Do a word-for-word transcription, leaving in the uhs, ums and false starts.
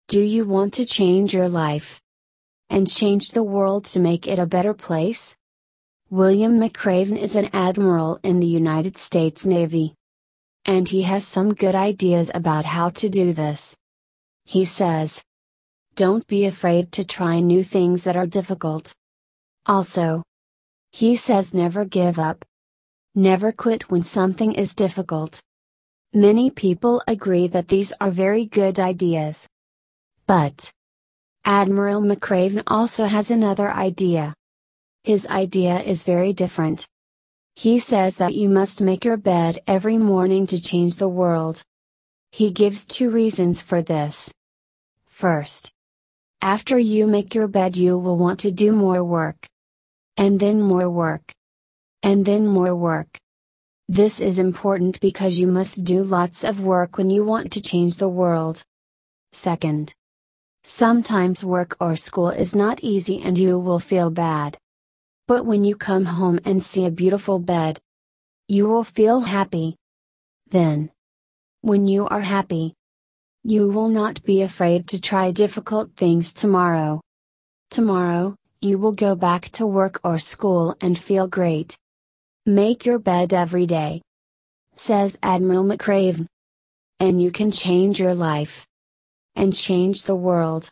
Do you want to change your life and change the world to make it a better place? William McRaven is an admiral in the United States Navy. And he has some good ideas about how to do this. He says, don't be afraid to try new things that are difficult. Also, he says never give up. Never quit when something is difficult. Many people agree that these are very good ideas. But Admiral McRaven also has another idea. His idea is very different. He says that you must make your bed every morning to change the world. He gives two reasons for this. First, after you make your bed, you will want to do more work. And then more work. And then more work. This is important because you must do lots of work when you want to change the world. Second, sometimes work or school is not easy and you will feel bad. But when you come home and see a beautiful bed, you will feel happy. Then, when you are happy, you will not be afraid to try difficult things tomorrow. Tomorrow, you will go back to work or school and feel great. Make your bed every day, says Admiral McRaven. And you can change your life and change the world.